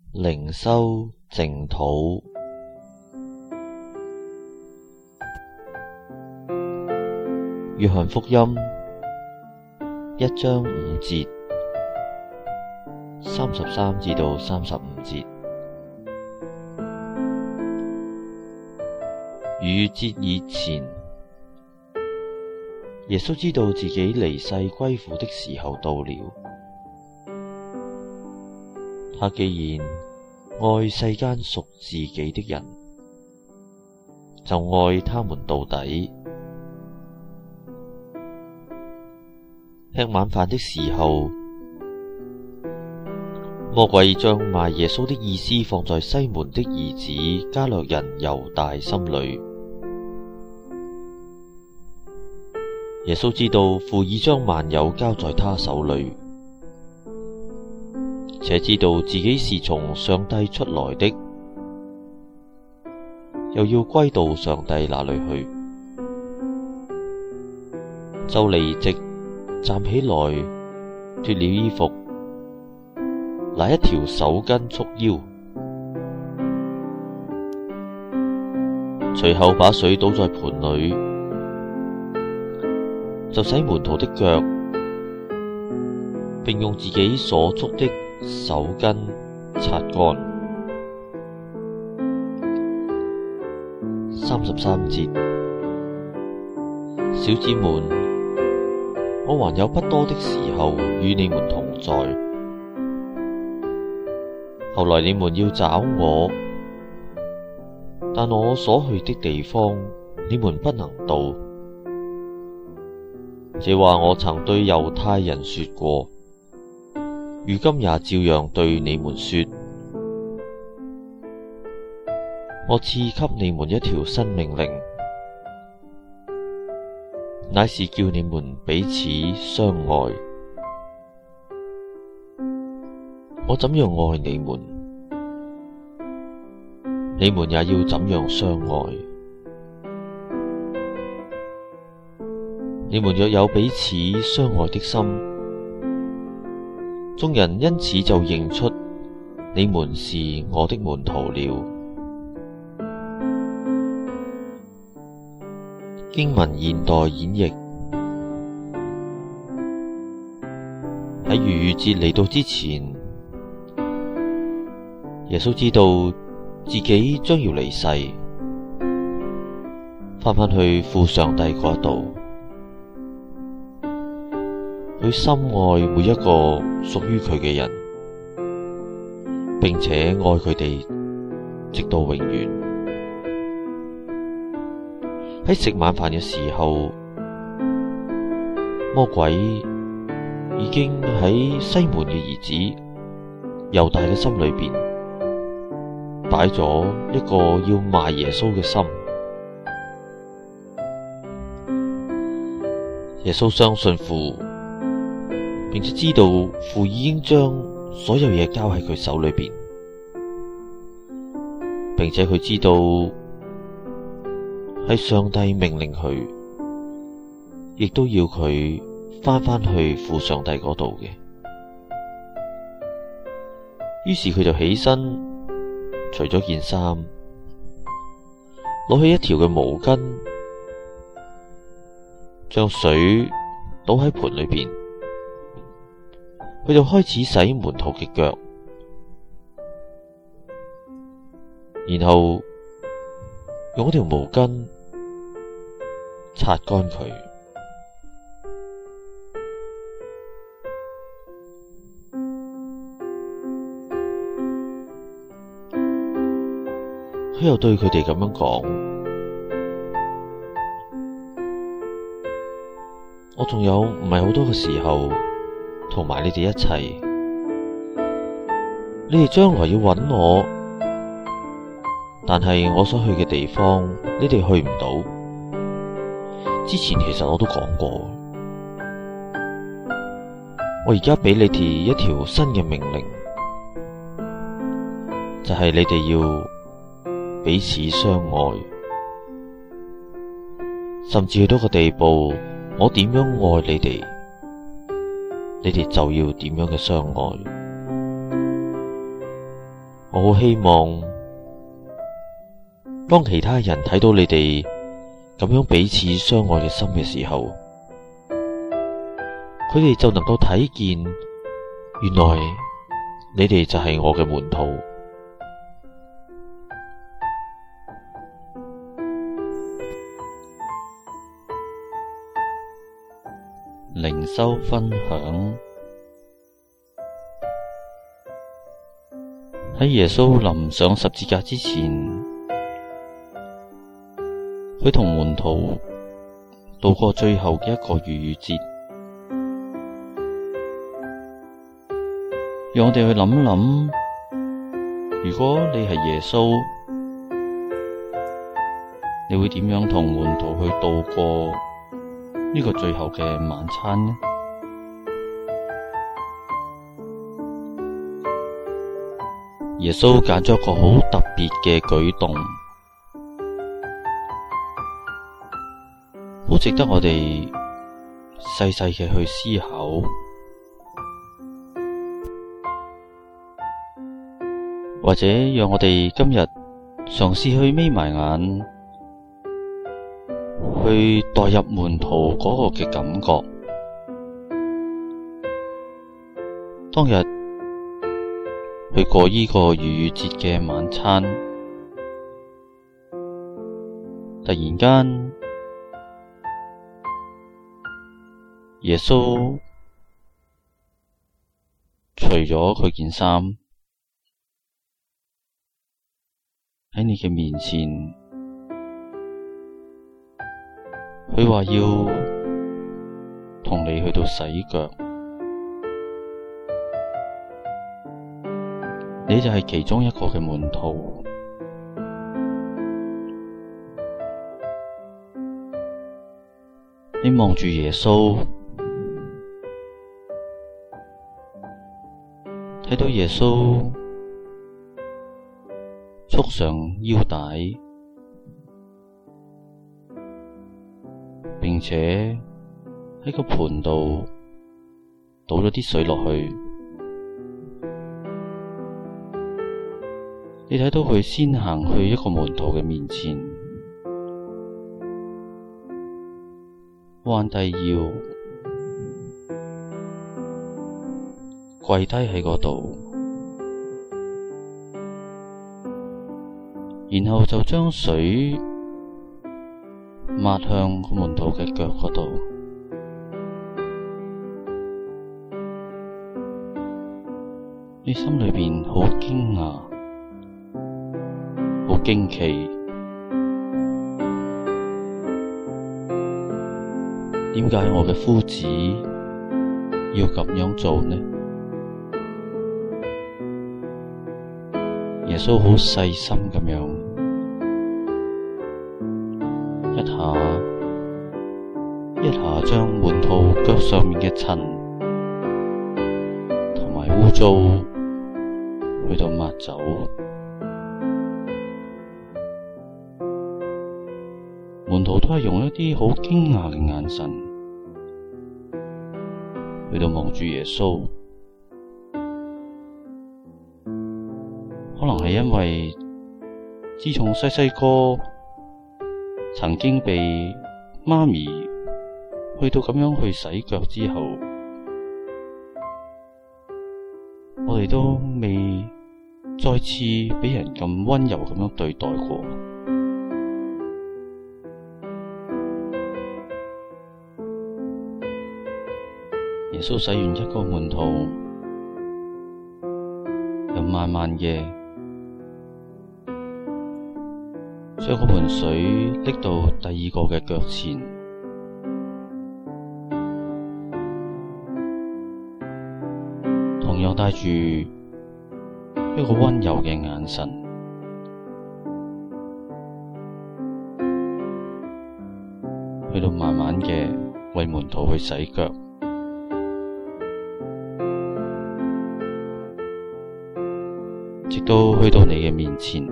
靈修靜禱。約翰福音1章5節33至到35節。逾越節以前，耶穌知道自己離世歸父的時候到了。他既然愛世間屬自己的人，就愛他們到底。吃晚飯的時候，魔鬼將賣耶穌的意思放在西門的兒子加略人猶大心裏。耶穌知道父已將萬有交在他手裏，且知道自己是從上帝出來的，又要歸到上帝那裏去，就離席站起來，脫了衣服，拿一條手巾束腰，隨後把水倒在盆裏，就洗門徒的腳，並用自己所束的手巾擦乾。33節，小子們，我還有不多的時候與你們同在，後來你們要找我，但我所去的地方你們不能到。這話我曾對猶太人說過，如今也照樣對你們說，我賜給你們一條新命令，乃是叫你們彼此相愛。我怎樣愛你們，你們也要怎樣相愛。你們若有彼此相愛的心，眾人因此就認出你們是我的門徒了。經文現代演繹，喺逾越節嚟到之前，耶穌知道自己將要離世，返去父上帝嗰度。佢深愛每一個屬於佢嘅人，並且愛佢哋直到永遠。喺食晚飯嘅時候，魔鬼已經喺西門嘅兒子猶大嘅心裏邊擺咗一個要賣耶穌嘅心。耶穌相信父，並且知道父已經將所有嘢交喺佢手裏邊，並且佢知道係上帝命令佢，亦都要佢返去父上帝嗰度嘅。於是佢就起身，除咗件衫，攞起一條嘅毛巾，將水倒喺盆裏邊。佢就開始洗門徒嘅腳，然後用嗰條毛巾擦乾佢。佢又對佢哋咁樣講：我仲有唔係好多嘅時候同埋你哋一齊，你哋將來要揾我，但係我所去嘅地方，你哋去唔到。之前其實我都講過，我而家俾你哋一條新嘅命令，就係你哋要彼此相愛，甚至去到個地步，我點樣愛你哋，你哋就要點樣嘅相愛。 我好希望當其他人睇到你哋咁樣彼此相愛嘅心嘅時候，佢哋就能夠睇見，原來你哋就係我嘅門徒。靈修分享。喺耶穌臨上十字架之前，佢同門徒度過最後嘅一個逾越節。讓我哋去諗諗，如果你係耶穌，你會點樣同門徒去度過呢個最後嘅晚餐呢？耶穌揀咗一個好特別嘅舉動，好值得我哋細細嘅去思考，或者讓我哋今日嘗試去眯埋眼，去代入門徒嗰個嘅感覺。當日去過呢個逾越節嘅晚餐，突然間耶穌除咗佢件衫喺你嘅面前，佢話要同你去到洗腳，你就係其中一個嘅門徒。你望住耶穌，睇到耶穌束上腰帶，並且喺個盤度倒咗啲水落去。你睇到佢先行去一個門徒嘅面前，彎低腰，跪低喺嗰度，然後就將水抹向個門徒嘅腳嗰度。你心裏邊好驚訝，好驚奇，點解我嘅夫子要咁樣做呢？耶穌好細心咁樣，一下將門徒腳上面嘅塵同埋污糟去到抹走。門徒都係用一啲好驚訝嘅眼神去到望住耶穌，可能係因為自從細細個曾經被媽咪去到咁樣去洗腳之後，我哋都未再次俾人咁溫柔咁樣對待過。耶穌洗完一個門徒，又慢慢嘅將嗰盆水拎到第二個嘅腳前，同樣帶住一個溫柔嘅眼神，去到慢慢嘅為門徒去洗腳。直到去到你嘅面前，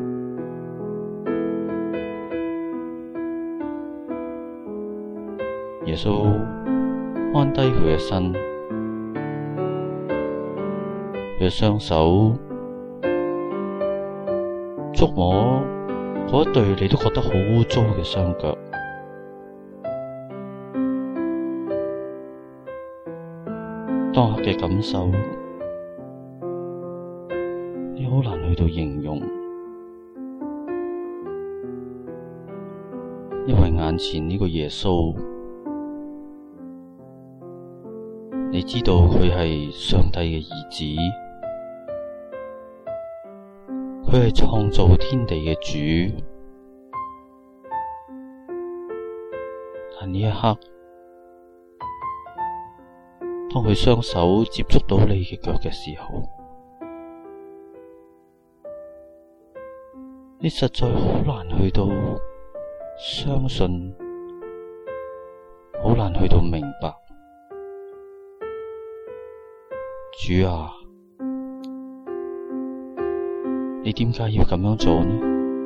耶穌彎低佢嘅身，佢嘅雙手觸摸嗰一對你都覺得好污糟嘅雙腳。當刻嘅感受，你好難去到形容，因為眼前呢個耶穌，你知道佢係上帝嘅兒子，佢係創造天地嘅主。但呢一刻，當佢雙手接觸到你嘅腳嘅時候，你實在好難去到相信，好難去到明白。主啊，你點解要咁樣做呢？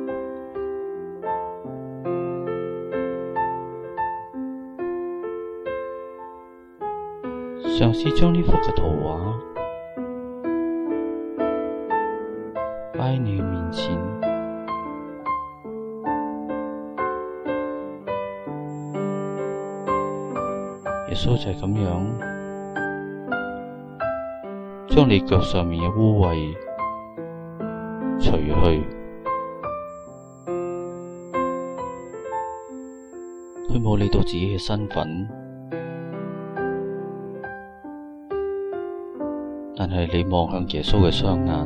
嘗試將呢幅嘅圖畫擺喺你嘅面前，耶穌就係咁樣將你腳上面嘅污穢除去，佢冇理到自己嘅身份。但係你望向耶穌嘅雙眼，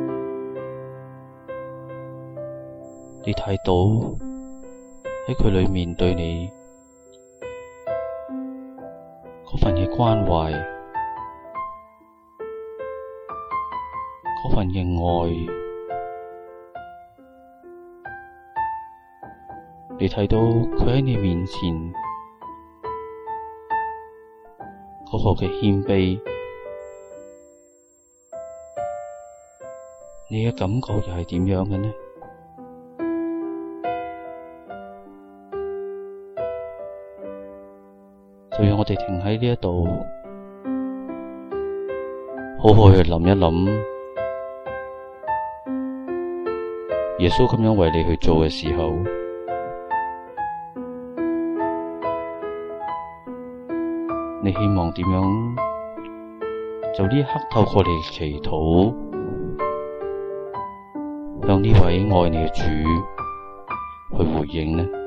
你睇到喺佢裏面對你嗰份嘅關懷，嗰份嘅愛，你睇到佢喺你面前嗰個嘅謙卑。你嘅感覺又係點樣嘅呢？就讓我哋停喺呢一度，好好去諗一諗，耶穌咁樣為你去做嘅時候，你希望點樣就呢一刻透過你嘅祈禱，向呢位愛你嘅主去回應呢？